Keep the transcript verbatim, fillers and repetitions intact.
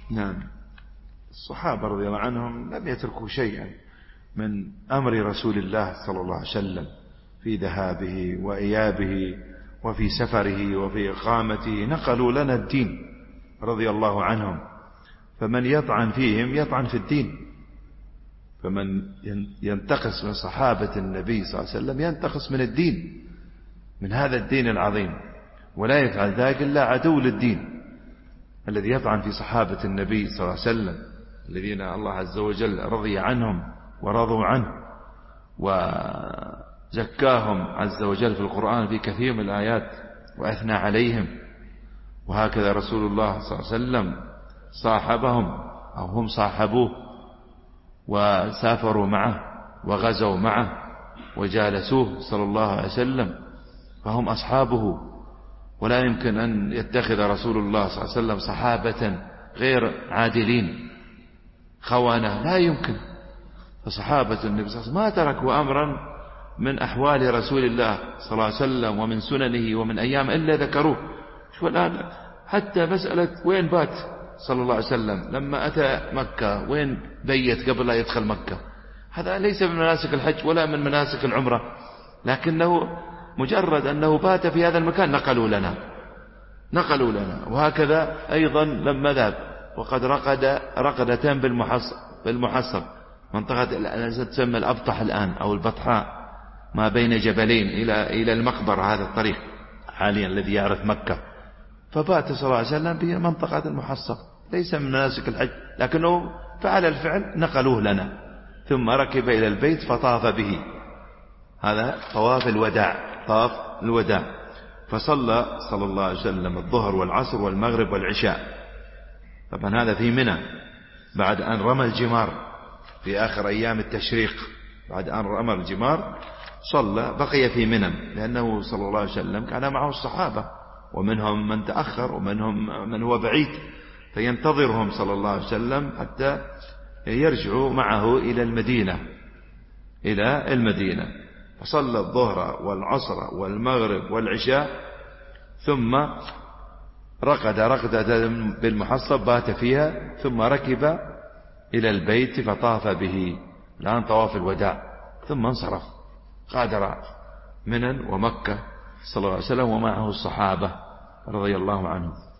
نعم. الصحابة رضي الله عنهم لم يتركوا شيئا من أمر رسول الله صلى الله عليه وسلم في ذهابه وإيابه وفي سفره وفي إقامته، نقلوا لنا الدين رضي الله عنهم. فمن يطعن فيهم يطعن في الدين، فمن ينتقص من صحابة النبي صلى الله عليه وسلم ينتقص من الدين، من هذا الدين العظيم، ولا يفعل ذلك إلا عدو للدين. الذي يطعن في صحابة النبي صلى الله عليه وسلم الذين الله عز وجل رضي عنهم ورضوا عنه وزكاهم عز وجل في القرآن في كثير من الآيات وأثنى عليهم، وهكذا رسول الله صلى الله عليه وسلم صاحبهم أو هم صاحبوه وسافروا معه وغزوا معه وجالسوه صلى الله عليه وسلم، فهم أصحابه. ولا يمكن أن يتخذ رسول الله صلى الله عليه وسلم صحابة غير عادلين خوانة، لا يمكن. فصحابة النبي صلى الله عليه وسلم ما تركوا أمرا من أحوال رسول الله صلى الله عليه وسلم ومن سننه ومن أيام إلا ذكروه. شو الآن حتى مسألة وين بات صلى الله عليه وسلم لما أتى مكة، وين بيت قبل لا يدخل مكة؟ هذا ليس من مناسك الحج ولا من مناسك العمرة، لكنه مجرد أنه بات في هذا المكان نقلوا لنا نقلوا لنا وهكذا أيضا لما ذهب وقد رقد رقدتان بالمحصب بالمحصب منطقة تسمى الأبطح الآن أو البطحاء، ما بين جبلين إلى إلى المقبرة، هذا الطريق حاليا الذي يعرف مكة. فبات صلى الله عليه وسلم في منطقة المحصب، ليس من مناسك الحج، لكنه فعل الفعل نقلوه لنا، ثم ركب إلى البيت فطاف به. هذا طواف الوداع، طاف الوداع. فصلى صلى الله عليه وسلم الظهر والعصر والمغرب والعشاء. طبعا هذا في منى بعد أن رمى الجمار في آخر أيام التشريق، بعد أن رمى الجمار صلى، بقي في منى، لأنه صلى الله عليه وسلم كان معه الصحابة ومنهم من تأخر ومنهم من هو بعيد، فينتظرهم صلى الله عليه وسلم حتى يرجعوا معه إلى المدينة إلى المدينة. فصلى الظهر والعصر والمغرب والعشاء، ثم رقد رقدة بالمحصب بات فيها، ثم ركب إلى البيت فطاف به، الآن طواف الوداع، ثم انصرف غادر منى ومكة صلى الله عليه وسلم ومعه الصحابة رضي الله عنهم.